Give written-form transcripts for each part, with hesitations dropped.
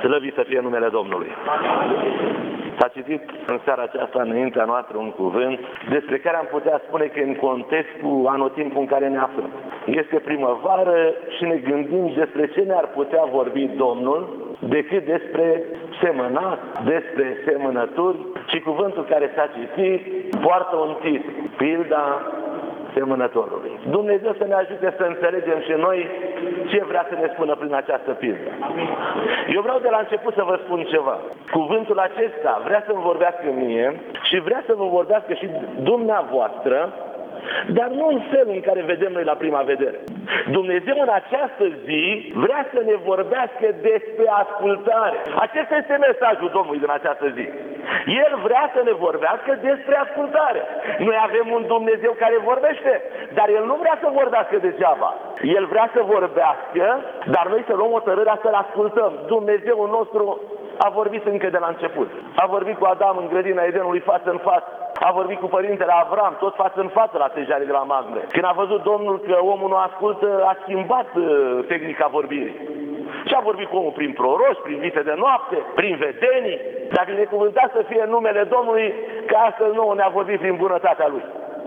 Slăvit să fie numele Domnului. S-a citit în seara aceasta înaintea noastră un cuvânt despre care am putea spune că în contextul anotimpul în care ne aflăm. Este primăvară și ne gândim despre ce ne-ar putea vorbi Domnul decât despre semănat, despre semănături, și cuvântul care s-a citit poartă un titlu: Pilda semănătorului. Dumnezeu să ne ajute să înțelegem și noi ce vrea să ne spună prin această pildă. Eu vreau de la început să vă spun ceva. Cuvântul acesta vrea să-mi vorbească mie și vrea să vă vorbească și dumneavoastră, dar nu în felul în care vedem noi la prima vedere. Dumnezeu în această zi vrea să ne vorbească despre ascultare. Acesta este mesajul Domnului din această zi. El vrea să ne vorbească despre ascultare. Noi avem un Dumnezeu care vorbește, dar El nu vrea să vorbească degeaba. El vrea să vorbească, dar noi să luăm hotărârea să-L ascultăm. Dumnezeul nostru a vorbit încă de la început. A vorbit cu Adam în grădina Edenului față în față. A vorbit cu părintele Avram, tot față în față la stejarii de la Mamre. Când a văzut Domnul că omul nu ascultă, a schimbat tehnica vorbirii. Și a vorbit cu omul prin proroși, prin vise de noapte, prin vedenii. Dar binecuvântat să fie numele Domnului că astăzi nouă ne-a vorbit prin bunătatea Lui.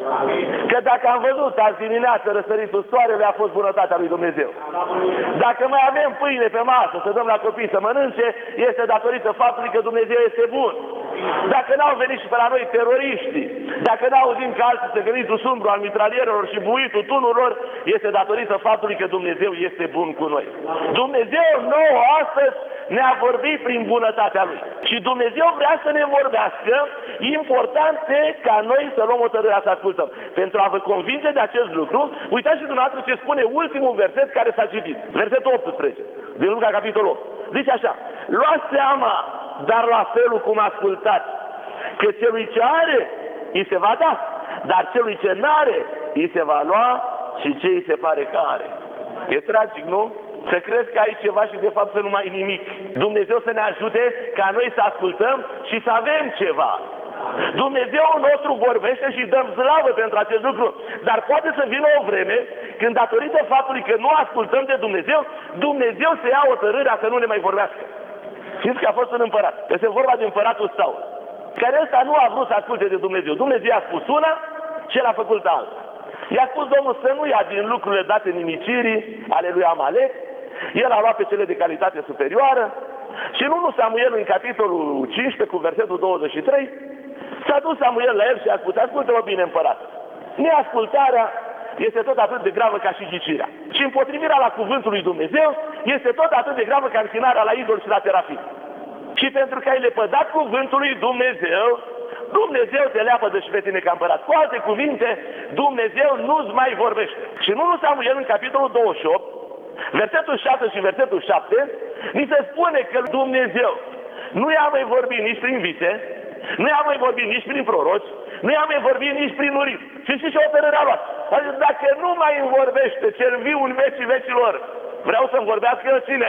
Că dacă am văzut azi dimineață răsăritul soarele, a fost bunătatea lui Dumnezeu. Dacă mai avem pâine pe masă să dăm la copii să mănânce, este datorită faptului că Dumnezeu este bun. Dacă n-au venit și pe la noi teroriștii, dacă n-auzim că alții se gânitul sumbru al mitralierelor și buitul tunurilor, este datorită faptului că Dumnezeu este bun cu noi. Dumnezeu nouă astăzi ne-a vorbit prin bunătatea Lui. Și Dumnezeu vrea să ne vorbească, important e ca noi să luăm hotărârea să ascultăm. Pentru a vă convinge de acest lucru, uitați și dumneavoastră ce spune ultimul verset care s-a citit. Versetul 18, din Luca capitolul 8. Zice așa: luați seama, dar la felul cum ascultați, că celui ce are, îi se va da, dar celui ce n-are, îi se va lua și ce îi se pare că are. E tragic, nu? Să crezi că ai ceva și de fapt să nu mai ai nimic. Dumnezeu să ne ajute ca noi să ascultăm și să avem ceva. Dumnezeu nostru vorbește și dăm slavă pentru acest lucru. Dar poate să vină o vreme când, datorită faptului că nu ascultăm de Dumnezeu, Dumnezeu să ia hotărârea să nu ne mai vorbească. Știți că a fost un împărat. Este vorba de împăratul Saul, care ăsta nu a vrut să asculte de Dumnezeu. Dumnezeu i-a spus una și el a făcut alta. I-a spus Domnul să nu ia din lucrurile date nimicirii ale lui Amalek. El a luat pe cele de calitate superioară. Și în 1 Samuel, în capitolul 15, cu versetul 23, s-a dus Samuel la el și a spus: ascultă-mă bine, împărat, neascultarea este tot atât de gravă ca și ghicirea. Și împotrivirea la cuvântul lui Dumnezeu este tot atât de gravă ca închinarea la idol și la terafim. Și pentru că ai lepădat cuvântul lui Dumnezeu, Dumnezeu te leapădă și pe tine ca împărat. Cu alte cuvinte, Dumnezeu nu-ți mai vorbește. Și în 1 Samuel, în capitolul 28, versetul 6 și versetul 7, ni se spune că Dumnezeu nu i-a mai vorbit nici prin vise, nu i-a mai vorbit nici prin proroci, nu i-a mai vorbit nici prin urit. Și știți ce hotărârea a luat? Adică dacă nu mai îmi vorbește cel viu în vecii vecilor, vreau să-mi vorbească cine?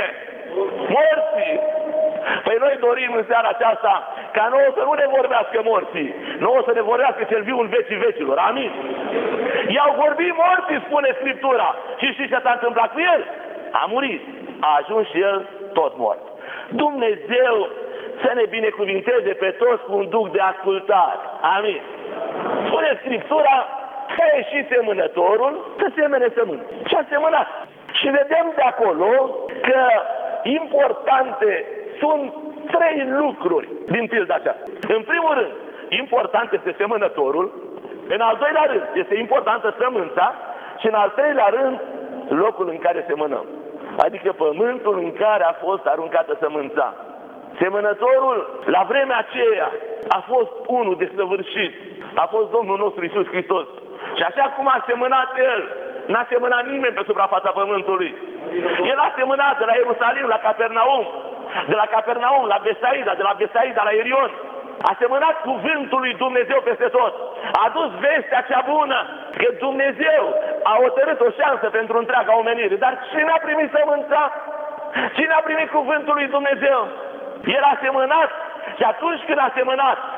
Morții! Păi noi dorim în seara aceasta ca nouă să nu ne vorbească morții, nouă să ne vorbească cel viu în vecii vecilor. Amin? I-au vorbit morții, spune Scriptura. Și știți ce s-a întâmplat cu el? A murit. A ajuns și el tot mort. Dumnezeu să ne binecuvinteze pe toți cu un duc de ascultare. Amin. Spune Scriptura că a ieșit semănătorul să semene sămânță. Și a semănat. Și vedem de acolo că importante sunt 3 lucruri din pilda aceasta. În primul rând, important este semănătorul. În al doilea rând, este importantă sămânța. Și în al treilea rând, locul în care semănăm. Adică pământul în care a fost aruncată sămânța. Semănătorul, la vremea aceea, a fost unul desăvârșit. A fost Domnul nostru Iisus Hristos. Și așa cum a semănat El, n-a semănat nimeni pe suprafața pământului. El a semănat de la Ierusalim la Capernaum, de la Capernaum la Besaida, de la Besaida la Irion. A semănat cuvântul lui Dumnezeu peste tot. A adus vestea cea bună că Dumnezeu a hotărât o șansă pentru întreaga omenire. Dar cine a primit sămânța? Cine a primit cuvântul lui Dumnezeu? El a semănat și atunci când a semănat,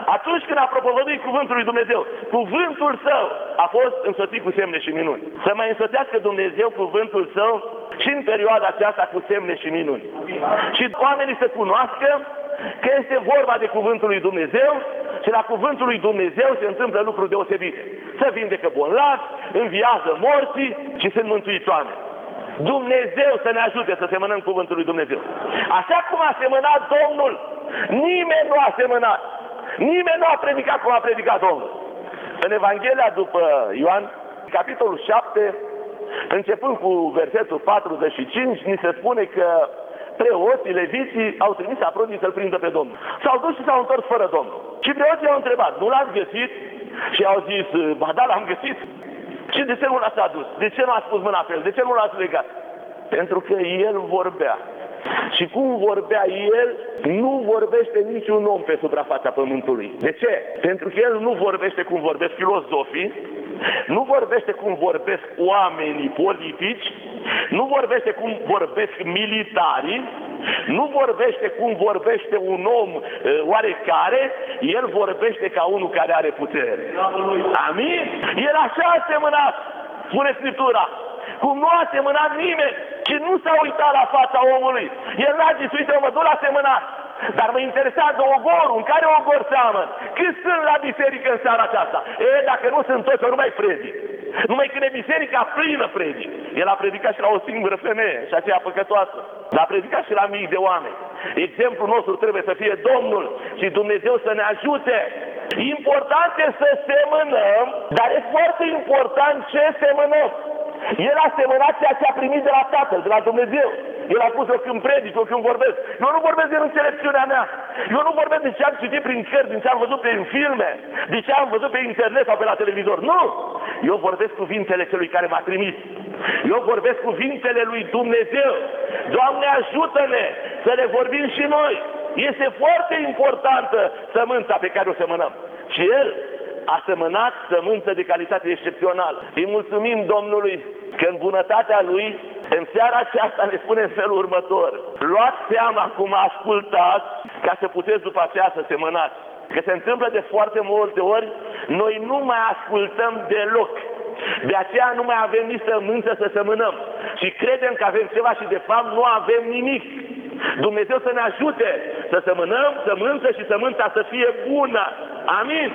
Atunci când a propovăduit cuvântul lui Dumnezeu, cuvântul său a fost însoțit cu semne și minuni. Să mai însoțească Dumnezeu cuvântul său și în perioada aceasta cu semne și minuni. Și oamenii să cunoască că este vorba de cuvântul lui Dumnezeu și la cuvântul lui Dumnezeu se întâmplă lucruri deosebite. Se vindecă bolnavi, înviază morții și sunt mântuiți oameni. Dumnezeu să ne ajute să semănăm cuvântul lui Dumnezeu. Așa cum a semănat Domnul, nimeni nu a semănat. Nimeni nu a predicat cum a predicat Domnul. În Evanghelia după Ioan, capitolul 7, începând cu versetul 45, ni se spune că preoții, leviții, au trimis aprodii să-l prindă pe Domnul. S-au dus și s-au întors fără Domnul. Și preoții au întrebat, nu l-ați găsit? Și au zis, ba da, l-am găsit. Și de ce nu l-ați adus? De ce nu a spus mâna pe el? De ce nu l-ați legat? Pentru că el vorbea. Și cum vorbea el, nu vorbește niciun om pe suprafața pământului. De ce? Pentru că el nu vorbește cum vorbesc filozofii, nu vorbește cum vorbesc oamenii politici, nu vorbește cum vorbesc militarii, nu vorbește cum vorbește un om oarecare, el vorbește ca unul care are putere. Amin? El așa a semănat, spune Scriptura, cum nu a semănat nimeni și nu s-a uitat la fața omului. El n-a zis, uite, mă duc la semănat, dar mă interesează ogorul, în care ogor seamăn? Cât sunt la biserică în seara aceasta? Dacă nu sunt toți, eu nu mai predic. Numai când e biserica plină predic. El a predicat și la o singură femeie, și aceea păcătoasă. Dar a predicat și la mii de oameni. Exemplul nostru trebuie să fie Domnul și Dumnezeu să ne ajute. Important este să semănăm, dar e foarte important ce semănăm. El a semănat ceea ce a primit de la Tatăl, de la Dumnezeu. El a pus-o când predic, eu când vorbesc. Eu nu vorbesc din înțelepciunea mea. Eu nu vorbesc de ce am citit prin cărți, din ce am văzut prin filme, de ce am văzut pe internet sau pe la televizor. Nu! Eu vorbesc cuvintele celui care m-a trimis. Eu vorbesc cuvintele lui Dumnezeu. Doamne, ajută-ne să le vorbim și noi. Este foarte importantă sămânța pe care o semănăm. Și El a semănat sămânță de calitate excepțională. Îi mulțumim Domnului că în bunătatea Lui, în seara aceasta ne spune în felul următor: luați seama cum ascultați ca să puteți după aceea să semănați. Că se întâmplă de foarte multe ori, noi nu mai ascultăm deloc. De aceea nu mai avem nici sămânță să semănăm. Și credem că avem ceva și de fapt nu avem nimic. Dumnezeu să ne ajute să semănăm sămânță și sămânța să fie bună. Amin?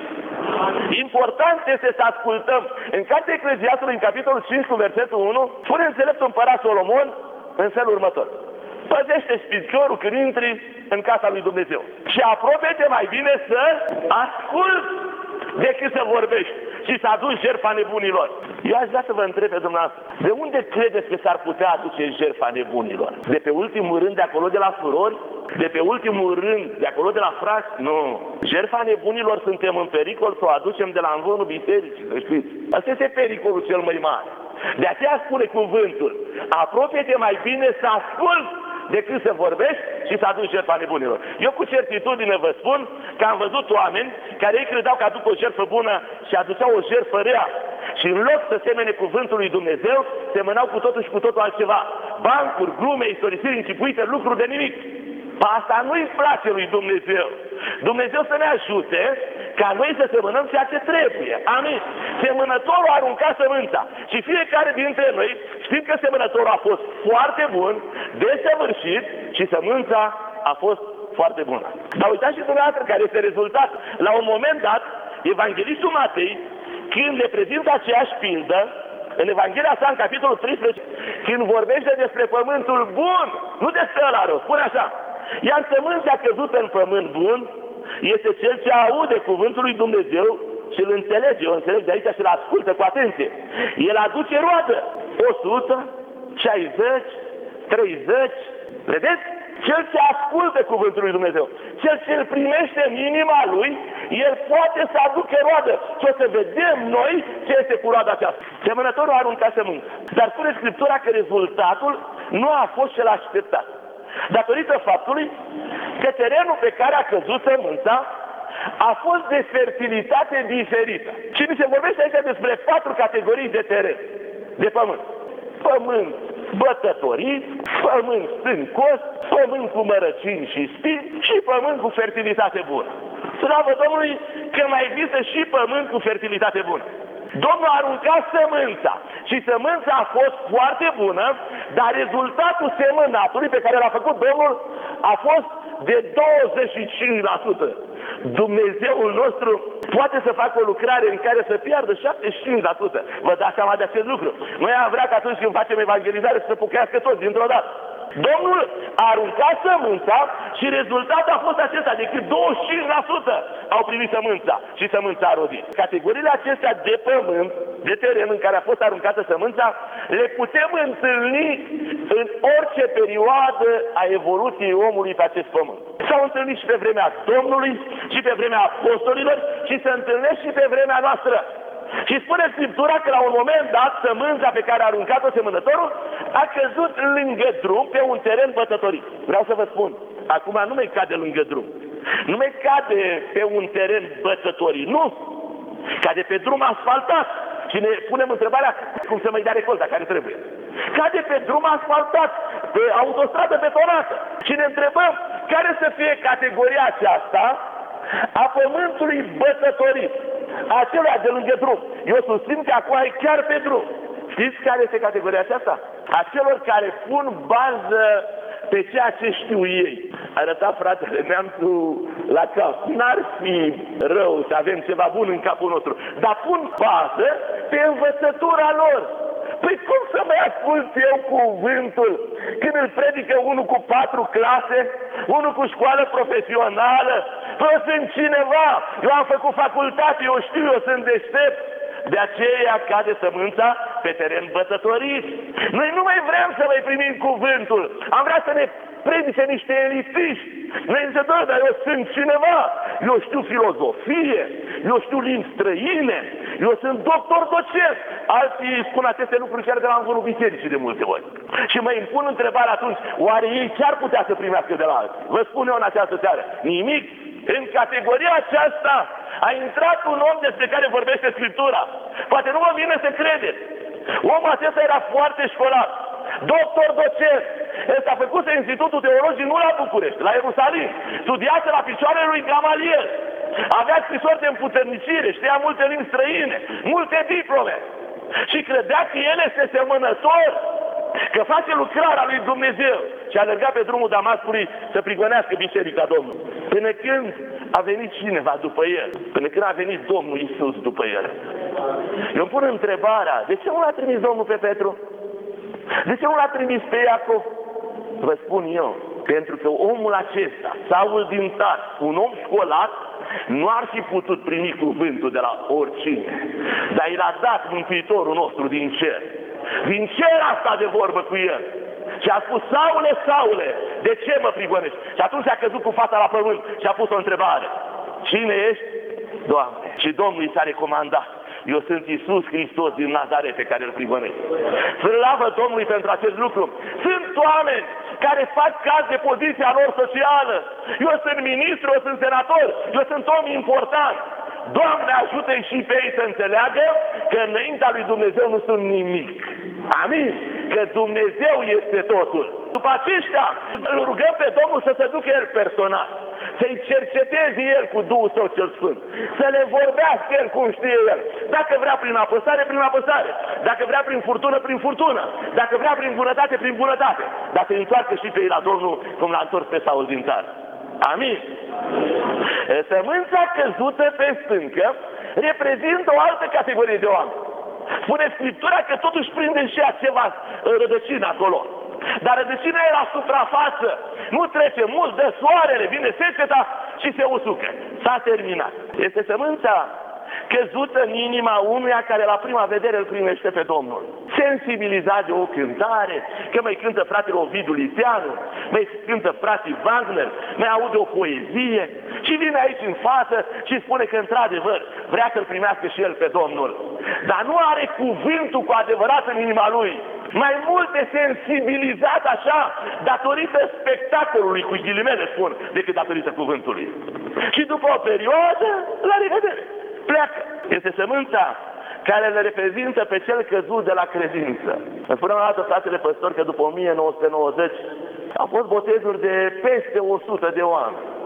Important este să ascultăm. În cartea Ecleziastului, în capitolul 5, versetul 1, spune înțeleptul împărat Solomon în felul următor: păzește-ți piciorul când intri în casa lui Dumnezeu și apropie-te mai bine să asculți decât să vorbești și să aduci jertfa nebunilor. Eu aș vrea să vă întreb pe dumneavoastră, de unde credeți că s-ar putea aduce jertfa nebunilor? De pe ultimul rând de acolo de la surori? De pe ultimul rând de acolo de la frați? Nu. Jertfa nebunilor suntem în pericol să o aducem de la învonul bisericii, să știți. Asta este pericolul cel mai mare. De aceea spune cuvântul: apropie-te mai bine să asculți decât să vorbești și să aduci jertfa nebunilor. Eu cu certitudine vă spun că am văzut oameni care ei credeau că aduc o jertfă bună și aduceau o jertfă rea. Și în loc să semene cuvântul lui Dumnezeu, semănau cu totul și cu totul altceva. Bancuri, glume, istorisiri închipuite, lucruri de nimic. Asta nu-i place lui Dumnezeu. Dumnezeu să ne ajute ca noi să semănăm ceea ce trebuie. Amin. Semănătorul a aruncat sămânța. Și fiecare dintre noi știm că semănătorul a fost foarte bun, desăvârșit și sămânța a fost foarte bună. Dar uitați și dumneavoastră care este rezultatul. La un moment dat, Evanghelistul Matei, când le prezintă aceeași pildă, în Evanghelia sa, în capitolul 13, când vorbește despre pământul bun, nu despre ăla rău, spune așa: iar sămânța căzută în pământ bun este cel ce aude cuvântul lui Dumnezeu și îl înțelege. O înțelege de aici și îl ascultă cu atenție. El aduce roadă 100, 60, 30. Vedeți? Cel ce ascultă cuvântul lui Dumnezeu, cel ce îl primește în inima lui, el poate să aducă roadă. Și o să vedem noi ce este cu roada aceasta. Semănătorul a aruncat sămânță. Dar spune Scriptura că rezultatul nu a fost cel așteptat. Datorită faptului că terenul pe care a căzut sămânța a fost de fertilitate diferită. Și mi se vorbește aici despre 4 categorii de teren, de pământ. Pământ bătătorit, pământ stâncos, pământ cu mărăcini și spini și pământ cu fertilitate bună. Slavă Domnului că mai există și pământ cu fertilitate bună. Domnul a aruncat sămânța și sămânța a fost foarte bună, dar rezultatul semănatului pe care l-a făcut Domnul a fost de 25%. Dumnezeul nostru poate să facă o lucrare în care să piardă 75%. Vă dați seama de acest lucru? Noi am vrea că atunci când facem evangelizare să se pocăiască toți dintr-o dată. Domnul a aruncat sămânța și rezultatul a fost acesta, decât 25% au primit sămânța și sămânța a rodit. Categoriile acestea de pământ, de teren în care a fost aruncată sămânța, le putem întâlni în orice perioadă a evoluției omului pe acest pământ. S-au întâlnit și pe vremea Domnului și pe vremea apostolilor și se întâlnesc și pe vremea noastră. Și spune Scriptura că la un moment dat sămânța pe care a aruncat-o semănătorul a căzut lângă drum pe un teren bătătorit. Vreau să vă spun, acum nu mai cade lângă drum, nu mai cade pe un teren bătătorit, nu, cade pe drum asfaltat. Și ne punem întrebarea cum să mai dea recolta care trebuie. Cade pe drum asfaltat, pe autostradă betonată. Și ne întrebăm care să fie categoria aceasta a pământului bătătorit, acelea de lângă drum. Eu susțin că acum e chiar pe drum. Știți care este categoria aceasta? A celor care pun bază pe ceea ce știu ei. Arăta fratele neamțul la cap. N-ar fi rău să avem ceva bun în capul nostru, dar pun bază pe învățătura lor. Păi cum să mai ascult eu cuvântul când îl predică unul cu 4 clase, unul cu școală profesională? Păi eu sunt cineva, eu am făcut facultate, eu știu, eu sunt deștept. De aceea cade sămânța pe teren bătătorit. Noi nu mai vrem să mai primim cuvântul, am vrea să ne predice niște elitiști. Noi zicem, dar eu sunt cineva, eu știu filozofie, eu știu limbi străine, eu sunt doctor docent. Alții spun aceste lucruri chiar de la învățul bisericii de multe ori. Și mă impun întrebarea atunci, oare ei ce ar putea să primească de la alții? Vă spun eu în această seară, nimic. În categoria aceasta a intrat un om despre care vorbește Scriptura. Poate nu vă vine să credeți. Omul acesta era foarte școlat, doctor docent. Ăsta a făcut Institutul Teologic nu la București, la Ierusalim. Studiase la picioarele lui Gamaliel. Avea scrisori de împuternicire, știa multe limbi străine, multe diplome. Și credea că el este semănător, că face lucrarea lui Dumnezeu. Și a alergat pe drumul Damascului să prigonească biserica Domnului. Până când a venit cineva după el, până când a venit Domnul Iisus după el. Eu îmi pun întrebarea, de ce nu l-a trimis Domnul pe Petru? De ce nu l-a trimis pe Iacov? Vă spun eu, pentru că omul acesta, Saul din Tars, un om școlat, nu ar fi putut primi cuvântul de la oricine. Dar i l-a dat Mântuitorul nostru din cer. Din cer a stat de vorbă cu el. Și a spus, Saule, Saule, de ce mă prigonești? Și atunci a căzut cu fața la pământ și a pus o întrebare. Cine ești? Doamne. Și Domnul i s-a recomandat. Eu sunt Iisus Hristos din Nazaret pe care îl prigonesc. Slavă Domnului pentru acest lucru. Sunt oameni care fac caz de poziția lor socială. Eu sunt ministru, eu sunt senator, eu sunt om important. Doamne, ajută-i și pe ei să înțeleagă că înaintea lui Dumnezeu nu sunt nimic. Amin? Că Dumnezeu este totul. După aceștia îl rugăm pe Domnul să se ducă el personal, să-i cerceteze el cu Duhul Său cel Sfânt, să le vorbească el cum știe el. Dacă vrea prin apăsare, prin apăsare. Dacă vrea prin furtună, prin furtună. Dacă vrea prin bunătate, prin bunătate. Dar să-i întoarcă și pe ei la Domnul cum l-a întors pe Saul din Tars. Amin? Sămânța căzută pe stâncă reprezintă o altă categorie de oameni. Spune Scriptura că totuși prinde și ceva rădăcină acolo. Dar rădăcina e la suprafață. Nu trece mult de soarele, vine seceta și se usucă. S-a terminat. Este sămânța căzută în inima unuia care la prima vedere îl primește pe Domnul. Sensibilizat de o cântare, că mai cântă fratele Ovidiu Liteanu, mai cântă frații Wagner, mai aude o poezie și vine aici în față și spune că într-adevăr vrea să-l primească și el pe Domnul. Dar nu are cuvântul cu adevărat în inima lui. Mai mult de sensibilizat așa, datorită spectacolului, cu ghilimele spun, decât datorită cuvântului. Și după o perioadă, la revedere, pleacă. Este sămânța care le reprezintă pe cel căzut de la credință. Îmi spuneam o dată fratele păstor că după 1990 au fost botezuri de peste 100 de oameni.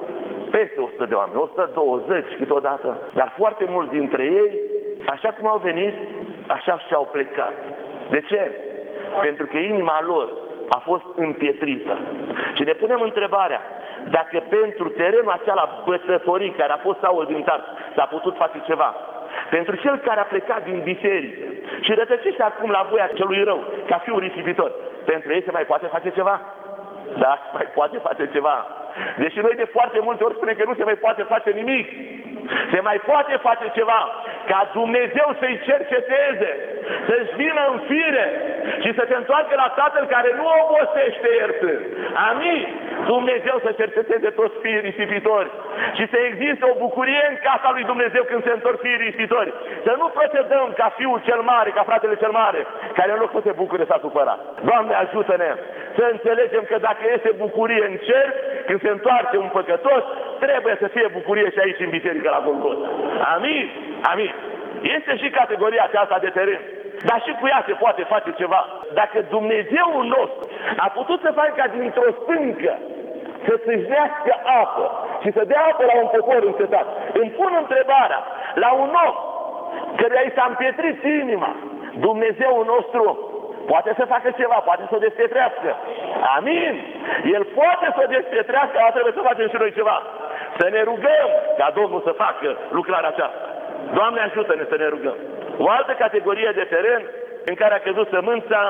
peste 100 de oameni, 120 câteodată, dar foarte mulți dintre ei, așa cum au venit, așa și-au plecat. De ce? Pentru că inima lor a fost împietrită. Și ne punem întrebarea, dacă pentru terenul acela bătătorii care a fost Saul din Tars s-a putut face ceva, pentru cel care a plecat din biserică și rătăcește acum la voia celui rău, ca fiul risipitor, pentru ei se mai poate face ceva? Da, se mai poate face ceva. Deși noi de foarte multe ori spunem că nu se mai poate face nimic. Se mai poate face ceva, ca Dumnezeu să-i cerceteze, să-și vină în fire și să se întoarcă la Tatăl care nu obosește iertând. Amin? Dumnezeu să cerceteze toți fiii risipitori și să existe o bucurie în casa lui Dumnezeu când se întorc fiii risipitori. Să nu procedăm ca fiul cel mare, ca fratele cel mare, care în loc să se bucure s-a supărat. Doamne, ajută-ne să înțelegem că dacă este bucurie în cer, când se întoarce un păcătos, trebuie să fie bucurie și aici în biserică la Golgota. Amin? Amin. Este și categoria aceasta de teren. Dar și cu ea se poate face ceva. Dacă Dumnezeul nostru a putut să facă ca dintr-o stâncă să țâșnească apă și să dea apă la un popor însetat, îmi pun întrebarea, la un om căruia i s-a împietrit inima, Dumnezeul nostru poate să facă ceva, poate să o despietrească. Amin? El poate să o despietrească, dar trebuie să facem și noi ceva. Să ne rugăm ca Domnul să facă lucrarea aceasta. Doamne, ajută-ne să ne rugăm. O altă categorie de teren în care a căzut sămânța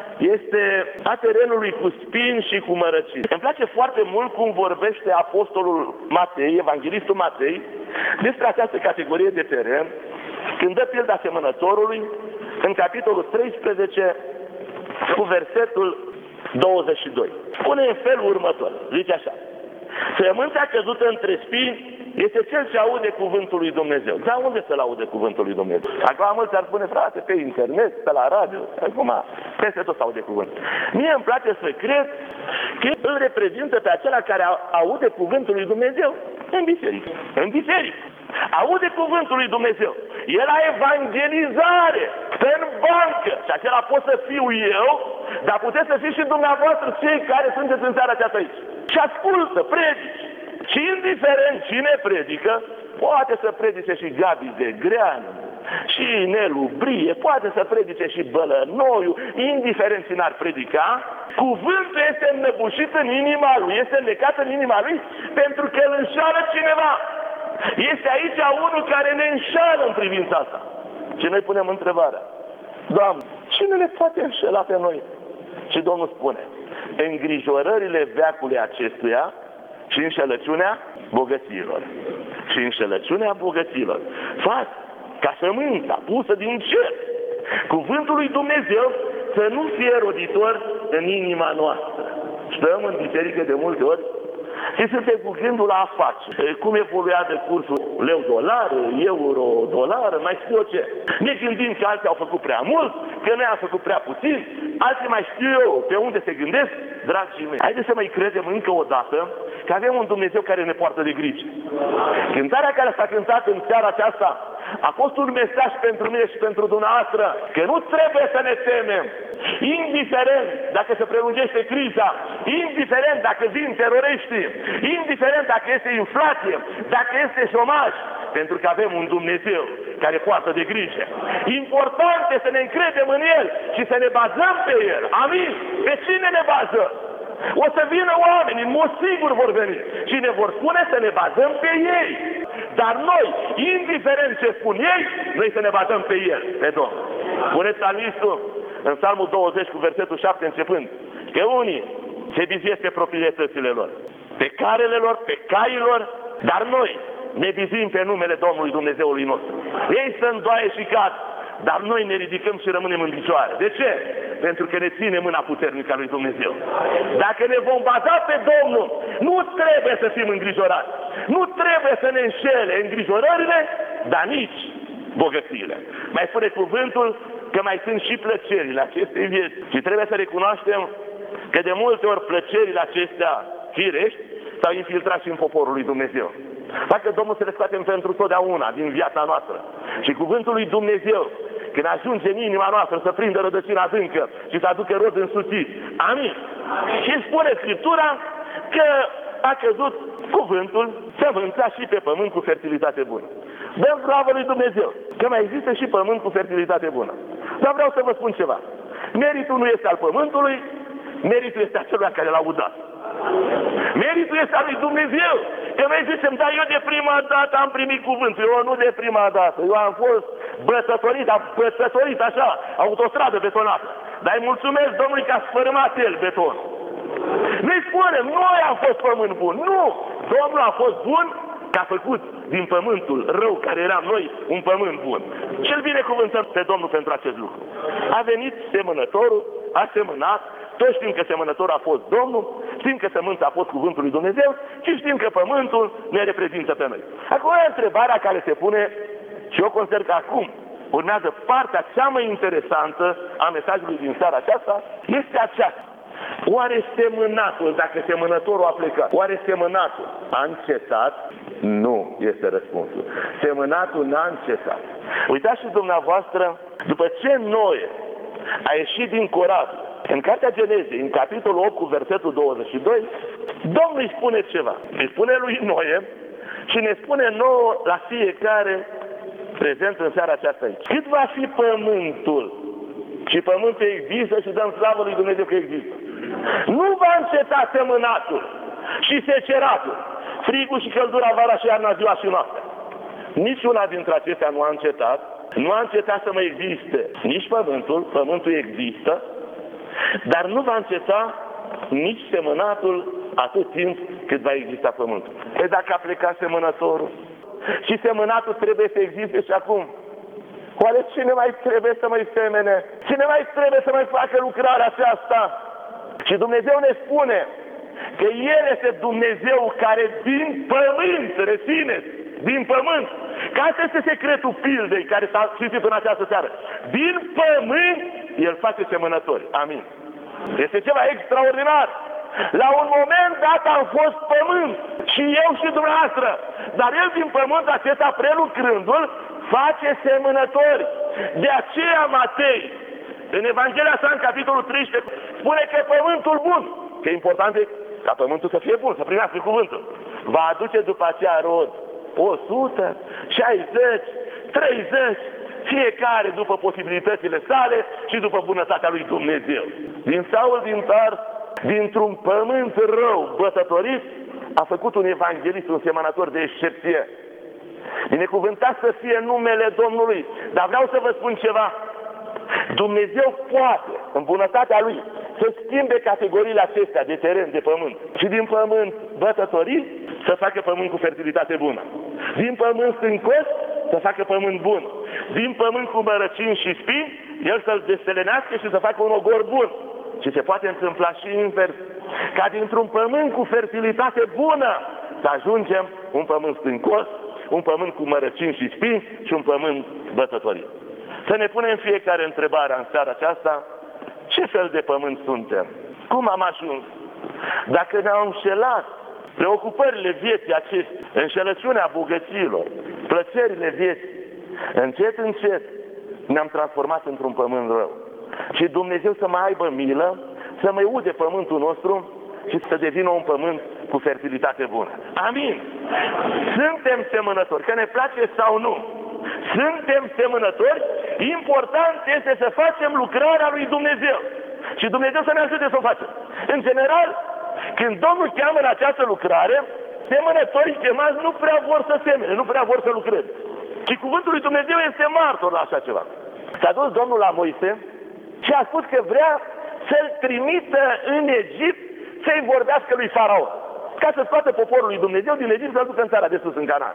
este a terenului cu spini și cu mărăcini. Îmi place foarte mult cum vorbește apostolul Matei, evanghelistul Matei, despre această categorie de teren, când dă pilda semănătorului, în capitolul 13, cu versetul 22. Spune în felul următor, zice așa: sămânța căzută între spini este cel ce aude cuvântul lui Dumnezeu. Dar unde să-l aude cuvântul lui Dumnezeu? Acum mulți ar spune, frate, pe internet, pe la radio, acum peste tot aude cuvântul. Mie îmi place să cred că îl reprezintă pe acela care aude cuvântul lui Dumnezeu în biserică. În biserică. Aude cuvântul lui Dumnezeu. El la evangelizare, stă în bancă și acela pot să fiu eu, dar puteți să fiți și dumneavoastră cei care sunteți în seara aceasta aici. Și ascultă, predici. Și indiferent cine predică, poate să predice și Gabi de Greanu, și Nelu Brie, poate să predice și Bălănoiu, indiferent cine ar predica, cuvântul este înnăbușit în inima lui, este înnecat în inima lui, pentru că îl înșală cineva. Este aici unul care ne înșală în privința asta. Și noi punem întrebarea: Doamne, cine ne poate înșela pe noi? Și Domnul spune: îngrijorările veacului acestuia și înșelăciunea bogăților. Și înșelăciunea bogăților. Fac ca sămânța pusă din cer, cuvântul lui Dumnezeu, să nu fie roditor în inima noastră. Stăm în biserică de multe ori și suntem cu gândul la afaceri. Cum evoluează cursul leu-dolar, euro-dolar, mai știu eu ce. Ne gândim că alții au făcut prea mult, că noi am făcut prea puțin, alții mai știu eu pe unde se gândesc, dragii mei. Haideți să mai credem încă o dată că avem un Dumnezeu care ne poartă de grijă. Cântarea care s-a cântat în seara aceasta a fost un mesaj pentru mine și pentru dumneavoastră, că nu trebuie să ne temem, indiferent dacă se prelungește criza, indiferent dacă vin teroriștii, indiferent dacă este inflație, dacă este șomaj, pentru că avem un Dumnezeu care poartă de grijă. Important este să ne încredem în El și să ne bazăm pe El. Amin? Pe cine ne bazăm? O să vină oameni, în mod sigur vor veni și ne vor spune să ne bazăm pe ei. Dar noi, indiferent ce spun ei, noi să ne bazăm pe El, pe Domnul. Spune psalmistul în Psalmul 20 cu versetul 7 începând, că unii se bizuiesc pe proprietățile lor, pe carele lor, pe cailor, dar noi ne bizim pe numele Domnului Dumnezeului nostru. Ei se îndoaie și cad, dar noi ne ridicăm și rămânem în picioare. De ce? Pentru că ne ține mâna puternică a lui Dumnezeu. Dacă ne vom baza pe Domnul, nu trebuie să fim îngrijorați. Nu trebuie să ne înșele îngrijorările, dar nici bogățiile. Mai spune cuvântul că mai sunt și plăcerile acestei vieți. Și trebuie să recunoaștem că de multe ori plăcerile acestea firești s-au infiltrat și în poporul lui Dumnezeu. Dacă Domnul să le scoatem pentru totdeauna din viața noastră și cuvântul lui Dumnezeu, când ajunge în inima noastră, să prindă rădăcina adâncă și să aducă rod însuțit. Amin. Și spune Scriptura că a căzut cuvântul, sămânța și pe pământ cu fertilitate bună. Dăm slavă lui Dumnezeu, că mai există și pământ cu fertilitate bună. Dar vreau să vă spun ceva. Meritul nu este al pământului, meritul este al celor care l-au udat. Meritul este al lui Dumnezeu. Că noi zicem, da, eu de prima dată am primit cuvântul, eu nu de prima dată. Eu am fost bătătorit așa, autostradă betonată. Dar îi mulțumesc Domnului că a sfărâmat el betonul. Noi spunem, noi am fost pământ bun. Nu! Domnul a fost bun, că a făcut din pământul rău care eram noi un pământ bun. Și-l binecuvântăm pe Domnul pentru acest lucru. A venit semănătorul, a semănat, toți știm că semănătorul a fost Domnul, știm că sămânța a fost cuvântul lui Dumnezeu și știm că pământul ne reprezintă pe noi. Acum e întrebarea care se pune și eu consider că acum urmează partea cea mai interesantă a mesajului din seara aceasta, este aceasta. Oare semânatul, dacă semănătorul a plecat, oare semănatul a încetat? Nu este răspunsul. Semănatul n-a încetat. Uitați și dumneavoastră, după ce Noe a ieșit din corabie, în Cartea Genezei, în capitolul 8 cu versetul 22, Domnul îi spune ceva. Îi spune lui Noe și ne spune nouă la fiecare prezent în seara aceasta aici. Cât va fi pământul? Și pământul există și dăm slavă lui Dumnezeu că există. Nu va înceta semânatul și seceratul, frigul și căldura vara și iarna, ziua și noaptea. Niciuna dintre acestea nu a încetat. Nu a încetat să mai existe nici pământul, pământul există, dar nu va înceta nici semănatul atât timp cât va exista pământul. E dacă a plecat semănătorul și semănatul trebuie să existe și acum, oare cine mai trebuie să mai semene? Cine mai trebuie să mai facă lucrarea aceasta? Și Dumnezeu ne spune că El este Dumnezeu care din pământ, rețineți, din pământ, că asta este secretul pildei care s-a citit în această seară. Din pământ El face semănători. Amin. Este ceva extraordinar. La un moment dat am fost pământ și eu și dumneavoastră, dar El din pământ acesta prelucrându-l face semănători. De aceea Matei, în Evanghelia sa, în capitolul 13, spune că pământul bun, că e important ca pământul să fie bun, să primească cuvântul, va aduce după aceea rod 100, 60, 30, fiecare după posibilitățile sale și după bunătatea lui Dumnezeu. Din Saul din Tars, dintr-un pământ rău bătătorit, a făcut un evanghelist, un semănător de excepție. Binecuvântat să fie numele Domnului. Dar vreau să vă spun ceva. Dumnezeu poate, în bunătatea Lui, să schimbe categoriile acestea de teren, de pământ. Și din pământ bătătorit să facă pământ cu fertilitate bună. Din pământ stâncos să facă pământ bun. Din pământ cu mărăcini și spini, El să-l destelenească și să facă un ogor bun. Și se poate întâmpla și invers. Ca dintr-un pământ cu fertilitate bună să ajungem un pământ stâncos, un pământ cu mărăcini și spini și un pământ bătătorit. Să ne punem fiecare întrebarea în seara aceasta: ce fel de pământ suntem? Cum am ajuns? Dacă ne-au înșelat preocupările vieții acestea, înșelăciunea bogăților, plăcerile vieții, încet, încet ne-am transformat într-un pământ rău. Și Dumnezeu să mai aibă milă, să mai ude pământul nostru și să devină un pământ cu fertilitate bună. Amin! Suntem semănători, că ne place sau nu. Suntem semănători, important este să facem lucrarea lui Dumnezeu. Și Dumnezeu să ne ajute să o facem. În general, când Domnul cheamă în această lucrare, semănătorii chemați nu prea vor să semene, nu prea vor să lucreze. Și cuvântul lui Dumnezeu este martor la așa ceva. S-a dus Domnul la Moise și a spus că vrea să-l trimită în Egipt să-i vorbească lui Faraon, ca să scoată poporul lui Dumnezeu din Egipt să-l ducă în țara de sus, în Canaan.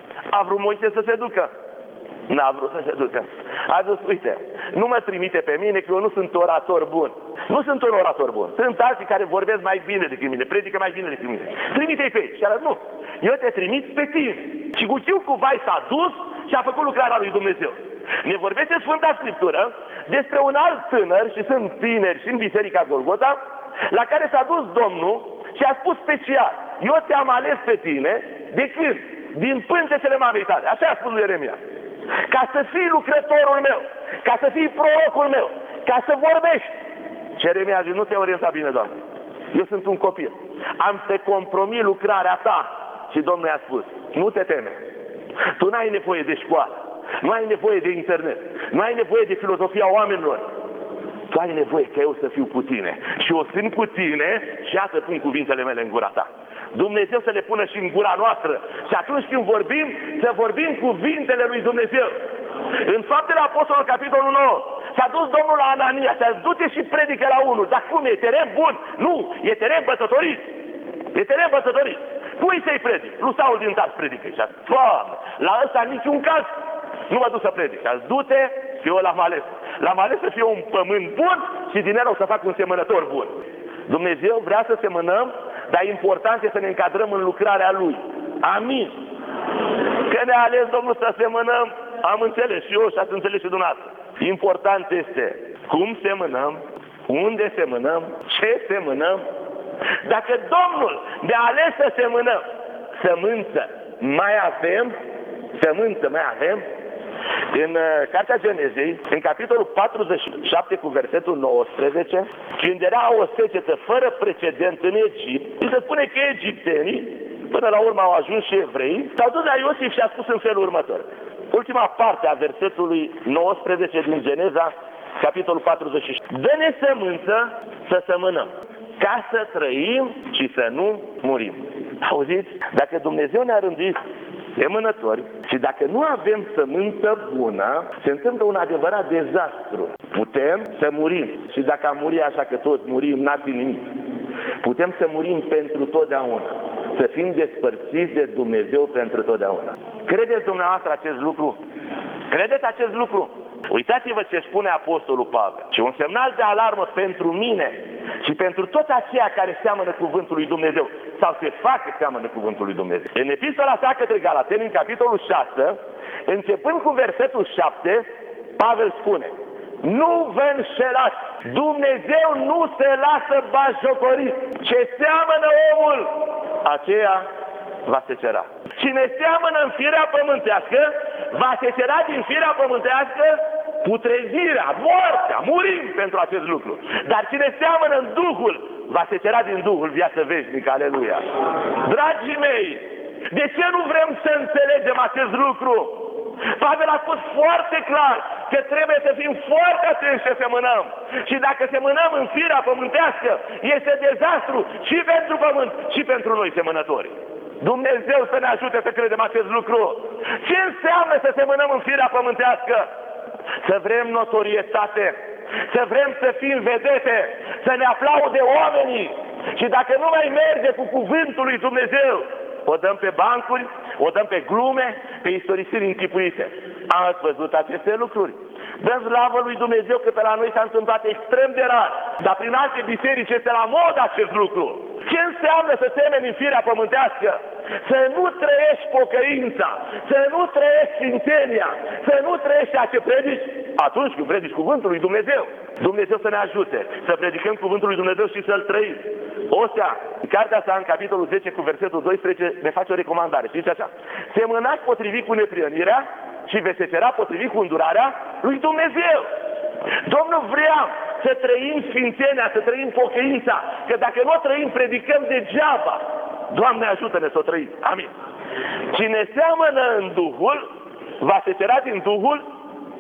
A vrut Moise să se ducă? N-a vrut să se ducă. A zis: uite, nu mă trimite pe mine, că eu nu sunt orator bun. Nu sunt un orator bun. Sunt alții care vorbesc mai bine decât mine, predică mai bine decât mine. Trimite-i pe ei. Și a zis: nu, eu te trimit pe tine. Și cu știu cu vai s-a dus și a făcut lucrarea lui Dumnezeu. Ne vorbește Sfânta Scriptură despre un alt tânăr, și sunt tineri și în Biserica Golgota, la care s-a dus Domnul și a spus special: eu te-am ales pe tine de când? Din pântecele mamei tale. Așa a spus lui Ieremia. Ca să fii lucrătorul meu, ca să fii prorocul meu, ca să vorbești. Și Ieremia a zis: nu te orienta bine, Doamne. Eu sunt un copil. am să compromi lucrarea ta. Și Domnul i-a spus, nu te teme, tu n-ai nevoie de școală, nu ai nevoie de internet, nu ai nevoie de filozofia oamenilor, tu ai nevoie ca eu să fiu cu tine. Și eu sunt cu tine și iată pun cuvintele mele în gura ta. Dumnezeu să le pună și în gura noastră. Și atunci când vorbim, să vorbim cuvintele lui Dumnezeu. În Faptele Apostolilor, capitolul 9, s-a dus Domnul la Anania, s-a du-te și predică la unul. Dar cum, e teren bun? Nu, e teren bătătorit. E teren bătătorit. Cui să-i predic? Lui Saul din Tars predică. Și a zis, Doamne, la ăsta în niciun caz nu mă duc să predic. Și a zis, du-te și eu l-am ales. L-am ales să fie un pământ bun și din el o să fac un semănător bun. Dumnezeu vrea să semănăm, dar important este să ne încadrăm în lucrarea Lui. Amin. Că ne-a ales Domnul să semănăm, am înțeles și eu și ați înțeles și dumneavoastră. Important este cum semănăm, unde semănăm, ce semănăm. Dacă Domnul ne-a ales să semănăm, sămânță mai avem, sămânță mai avem. În Cartea Genezei, în capitolul 47 cu versetul 19, când era o secetă fără precedent în Egipt, și se spune că egiptenii, până la urmă au ajuns și evrei, s-au dus la Iosif și a spus în felul următor. Ultima parte a versetului 19 din Geneza, capitolul 47. Dă-ne sămânță să sămânăm, ca să trăim și să nu murim. Auziți? Dacă Dumnezeu ne-a rânduit semănători și dacă nu avem sămânță bună, se întâmplă un adevărat dezastru. Putem să murim și dacă am murit așa că toți murim, n-ar fi nimic. Putem să murim pentru totdeauna, să fim despărțiți de Dumnezeu pentru totdeauna. Credeți dumneavoastră acest lucru? Credeți acest lucru? Uitați-vă ce spune Apostolul Pavel. Și un semnal de alarmă pentru mine și pentru toți aceia care seamănă cuvântul lui Dumnezeu sau se fac că seamănă cuvântul lui Dumnezeu. În epistola sa către Galateni, în capitolul 6, începând cu versetul 7, Pavel spune: nu vă înșelați, Dumnezeu nu se lasă batjocorit. Ce seamănă omul, aceea va secera. Cine seamănă în firea pământească, va secera din firea pământească putrezirea, moartea, murim pentru acest lucru. Dar cine seamănă în Duhul, va secera din Duhul viață veșnică, aleluia. Dragii mei, de ce nu vrem să înțelegem acest lucru? Pavel a spus foarte clar că trebuie să fim foarte atenți ce semănăm. Și dacă semănăm în firea pământească, este dezastru și pentru pământ și pentru noi semănători. Dumnezeu să ne ajute să credem acest lucru. Ce înseamnă să semănăm în firea pământească? Să vrem notorietate, să vrem să fim vedete, să ne aplaude oamenii. Și dacă nu mai merge cu cuvântul lui Dumnezeu, o dăm pe bancuri, o dăm pe glume, pe istorisiri închipuite. Ați văzut aceste lucruri? Dăm slavă lui Dumnezeu că pe la noi s-a întâmplat extrem de rar, dar prin alte biserici este la modă acest lucru. Ce înseamnă să semeni în firea pământească? Să nu trăiești pocăința, să nu trăiești sfințenia, să nu trăiești ceea ce predici atunci când predici cuvântul lui Dumnezeu. Dumnezeu să ne ajute să predicăm cuvântul lui Dumnezeu și să-l trăim. Osea, în cartea sa, în capitolul 10 cu versetul 12, ne face o recomandare. Știți așa? Semănați potrivit cu neprionirea și veți secera potrivit cu îndurarea lui Dumnezeu. Domnul vrea să trăim sfințenia, să trăim pocăința, că dacă nu o trăim, predicăm degeaba. Doamne, ajută-ne să o trăim. Amin. Cine seamănă în Duhul, va secera din Duhul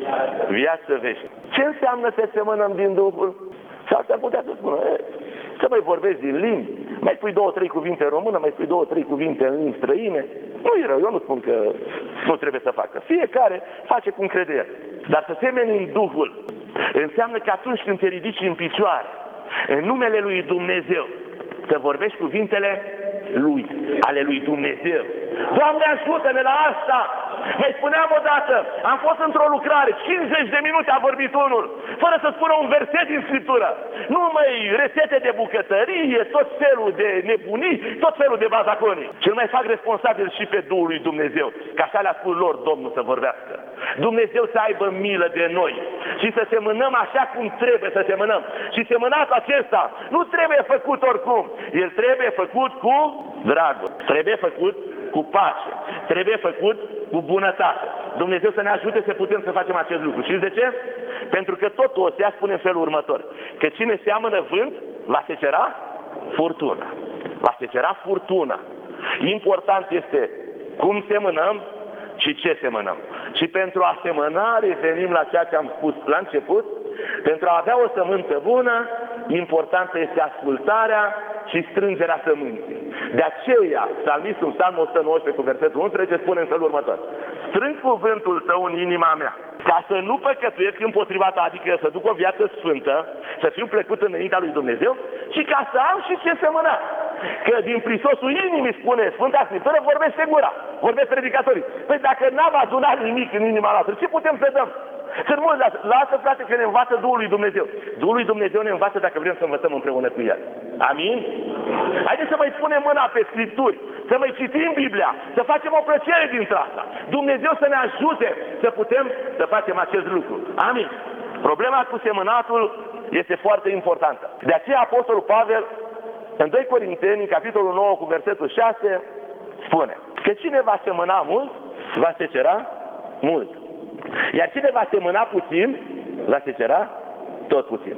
viață veșnică. Ce înseamnă să semănăm din Duhul? Și asta putea să spună, să mai vorbești din limbi, mai spui 2-3 cuvinte în română, mai spui 2-3 cuvinte în limbi străine. Nu-i rău, eu nu spun că nu trebuie să facă. Fiecare face cum crede el. Dar să semeni în Duhul înseamnă că atunci când te ridici în picioare, în numele lui Dumnezeu, să vorbești cuvintele Lui, ale lui Dumnezeu. Doamne, ajută-ne la asta! Mai spuneam odată, am fost într-o lucrare, 50 de minute a vorbit unul, fără să spună un verset din Scriptură. Numai rețete de bucătărie, tot felul de nebunii, tot felul de bazaconii. Și îl mai fac responsabil și pe Duhul lui Dumnezeu, că așa le-a spus lor Domnul să vorbească. Dumnezeu să aibă milă de noi și să semănăm așa cum trebuie să semănăm. Și semănatul acesta nu trebuie făcut oricum, el trebuie făcut cu dragoste, trebuie făcut cu pace, trebuie făcut cu bunătate. Dumnezeu să ne ajute să putem să facem acest lucru. Știți de ce? Pentru că tot Osea spune în felul următor, că cine seamănă vânt, va secera furtună. va secera furtuna. Important este cum semănăm și ce semănăm. Și pentru a semăna revenim la ceea ce am spus la început. Pentru a avea o sămânță bună, importantă este ascultarea și strângerea sămânței. De aceea, psalmistul în Psalmul 119 cu versetul 11 spune în felul următor: strâng cuvântul tău în inima mea, ca să nu păcătuiesc împotriva ta, adică să duc o viață sfântă, să fiu plecut înaintea lui Dumnezeu și ca să am și ce semăna. Că din prisosul inimii, spune Sfânta Scriptură, vorbește gura, vorbesc predicatorii. Păi dacă n-am adunat nimic în inima noastră, ce putem să dăm? Sunt mulți, lasă, frate, că ne învață Duhul lui Dumnezeu. Duhul lui Dumnezeu ne învață dacă vrem să învățăm împreună cu El. Amin? Haideți să mai punem mâna pe Scripturi, să mai citim Biblia, să facem o plăcere dintre asta. Dumnezeu să ne ajute să putem să facem acest lucru. Amin? Problema cu semănatul este foarte importantă. De aceea Apostolul Pavel, în 2 Corinteni, în capitolul 9, cu versetul 6, spune că cine va semăna mult, va secera mult. Iar cine va semăna puțin, va secera tot puțin.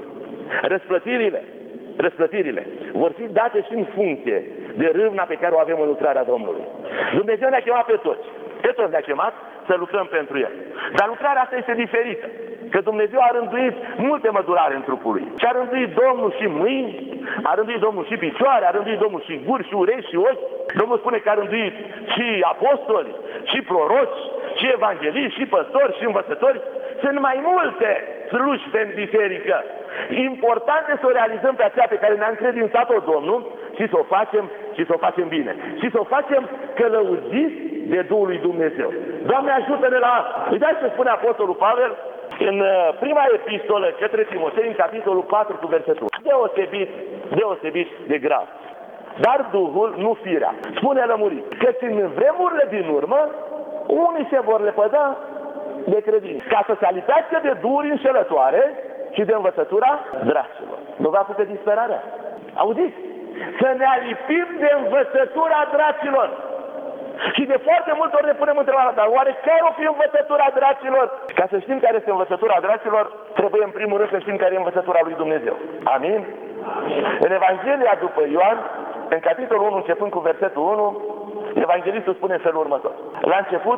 Răsplătirile vor fi date și în funcție de râvna pe care o avem în lucrarea Domnului. Dumnezeu ne-a chemat pe toți. Pe toți ne-a chemat să lucrăm pentru El. Dar lucrarea asta este diferită. Că Dumnezeu a rânduit multe mădurare în trupul Lui. Și a rânduit Domnul și mâini, a rânduit Domnul și picioare, a rânduit Domnul și guri, și urechi, și ochi. Domnul spune că a rânduit și apostoli, și proroci, și evangeliști, și păstori, și învățători. Sunt mai multe slujbe în biserică. Important este să o realizăm pe aceea pe care ne-a încredințat-o Domnul și să o facem bine. Și să o facem călăuziți de Duhul lui Dumnezeu. Doamne, ajută-ne la asta. Uitați ce spune Apostolul Pavel în prima epistolă către Timotei, în capitolul 4 cu versetul. Deosebit de grav. Dar Duhul, nu firea. Spune lămurit, căci în vremurile din urmă, unii se vor lepăda de credință, ca să se alipească de duhuri înșelătoare și de învățătura dracilor. Nu vă apucă disperarea? Auziți? Să ne alipim de învățătura dracilor. Și de foarte multe ori ne punem întrebarea, dar oare care o fi învățătura dracilor? Ca să știm care este învățătura dracilor, trebuie în primul rând să știm care e învățătura lui Dumnezeu. Amin? În Evanghelia după Ioan, în capitolul 1, începând cu versetul 1, evanghelistul spune în felul următor: la început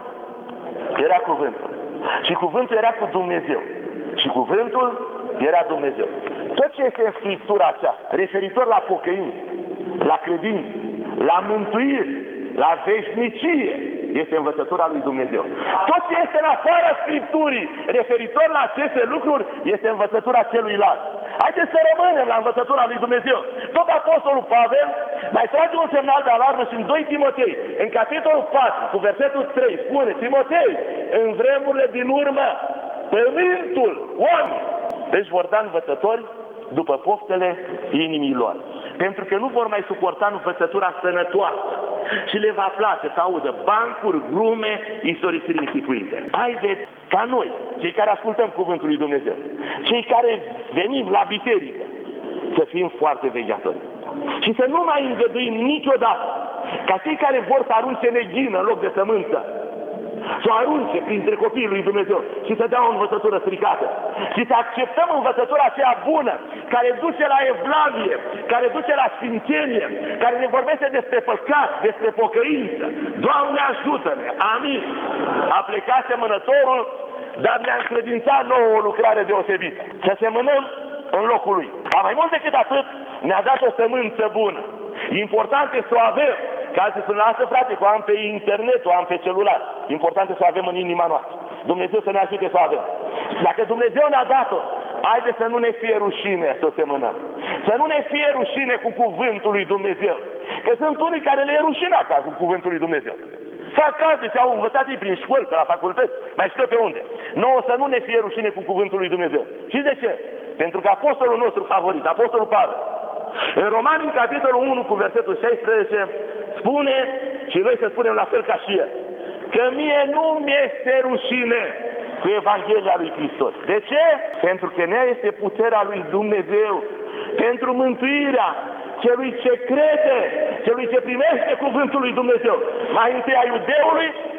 era cuvântul. Și cuvântul era cu Dumnezeu. Și cuvântul era Dumnezeu. Tot ce este în Scriptura aceasta, referitor la pocăință, la credință, la mântuire, la veșnicie, este învățătura lui Dumnezeu. Tot ce este în afara Scripturii, referitor la aceste lucruri, este învățătura celuilalt. Haideți să rămânem la învățătura lui Dumnezeu. Tot Apostolul Pavel mai trage un semnal de alarmă și în 2 Timotei, în capitolul 4, cu versetul 3, spune: Timotei, în vremurile din urmă, pământul, oameni, deci vor da învățători după poftele inimilor. Pentru că nu vor mai suporta învățătura sănătoasă și le va place să audă bancuri, glume, istorisiri instituite. Haideți ca noi, cei care ascultăm cuvântul lui Dumnezeu, cei care venim la biserică, să fim foarte vegheatori. Și să nu mai îngăduim niciodată ca cei care vor să arunce neghină în loc de sămânță, să o arunce printre copiii lui Dumnezeu și să dea o învățătură stricată. Și să acceptăm învățătura aceea bună, care duce la evlavie, care duce la sfințenie, care ne vorbește despre păcat, despre pocăință. Doamne, ajută-ne! Amin! A plecat semănătorul, dar ne-a încredințat nouă o lucrare deosebită. Să semănăm în locul lui. Dar mai mult decât atât, ne-a dat o sămânță bună. Important este să o avem. Ca să spun, lasă, frate, că o am pe internet, o am pe celular. Important este să o avem în inima noastră. Dumnezeu să ne ajute să o avem. Dacă Dumnezeu ne-a dat-o, haide să nu ne fie rușine să o semănăm. Să nu ne fie rușine cu cuvântul lui Dumnezeu. Că sunt unii care le e rușine acasă cu cuvântul lui Dumnezeu. Fac case și au învățat ei prin școli, pe la facultăți, mai știu pe unde. Nouă să nu ne fie rușine cu cuvântul lui Dumnezeu. Și de ce? Pentru că apostolul nostru favorit, apostolul Pavel, în Romani, în capitolul 1, cu versetul 16, spune, și noi să spunem la fel ca și el, că mie nu mi-este rușine cu Evanghelia lui Hristos. De ce? Pentru că nea este puterea lui Dumnezeu pentru mântuirea celui ce crede, celui ce primește cuvântul lui Dumnezeu. Mai întâi a iudeului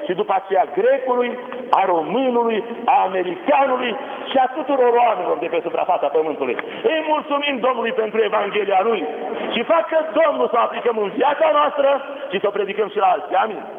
și după aceea grecului, a românului, a americanului și a tuturor oamenilor de pe suprafața pământului. Îi mulțumim Domnului pentru Evanghelia Lui și facă Domnul să o aplicăm în viața noastră și să o predicăm și la alții. Amin.